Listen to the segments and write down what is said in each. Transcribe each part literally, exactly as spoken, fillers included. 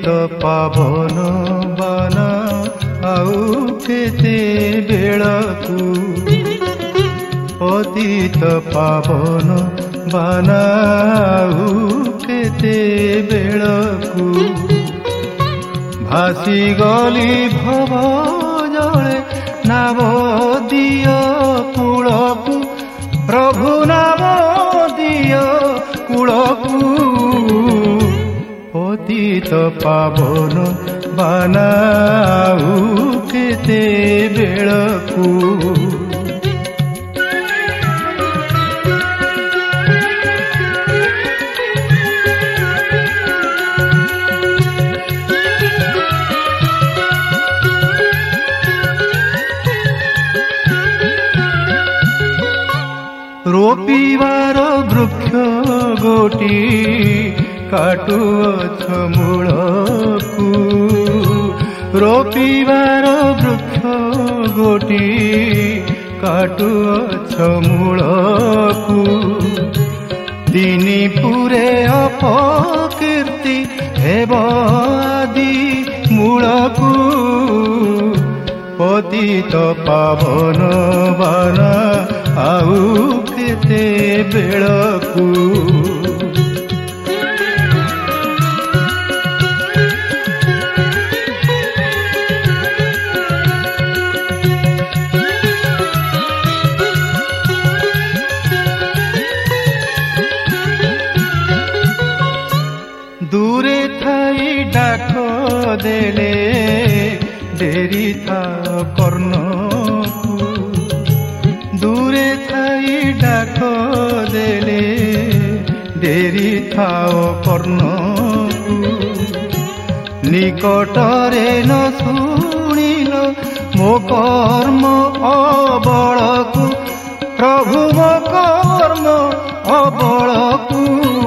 पावन बाना आउ केते बेळकु पतित पावन बाना आउ केते बेळकु भासी गली भव जले नाम दियो कूलकु प्रभु नाम दियो कूलकु पतित पावन बाना आउ केते बेळकु रोपिवार वृक्ष गोटी काटुअछ मूलकु रोपिवार वृक्ष गोटी काटुअछ मूलकु दिनी पुरे अपकीर्ति हेब आदि मूलकु पतित पावन बाना आउ केते बेळकु दूरे थाई डाक देले डेरी था कर्णकु दूरे थाई डाक देले डेरी थाओ कर्णकु निकटरे न शुणिल मो कर्म अबळकु प्रभु मो कर्म अबळकु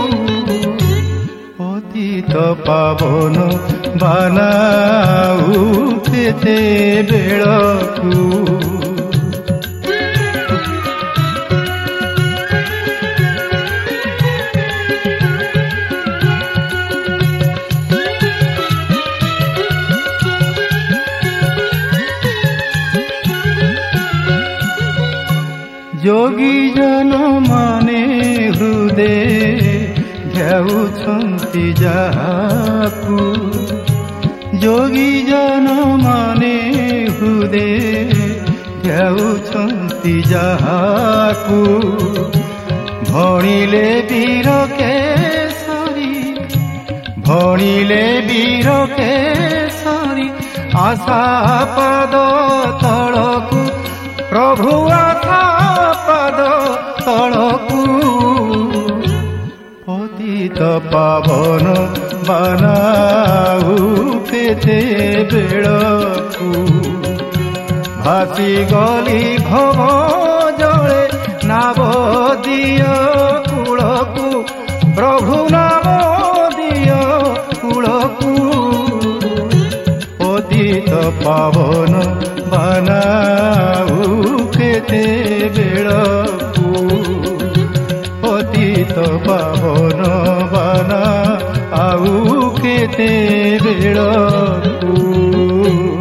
पतित पावन बाना आउ केते बेळकु जोगी जन माने हृदय ध्याउछन्ति जाहाकु जोगी जन माने हृदय ध्याउछन्ति जाहाकु भणिले वीर केसरी भणिले वीर केसरी आशा पद तळकु प्रभु आशा पद तळकु पतित पावन बाना आउ केते बेळकु भासी गली भव जले नाम दियो कूलकु प्रभु नाम दियो कूलकु पतित पावन बाना आउ केते बेळकु पतित पावन बाना आउ केते बेळकु।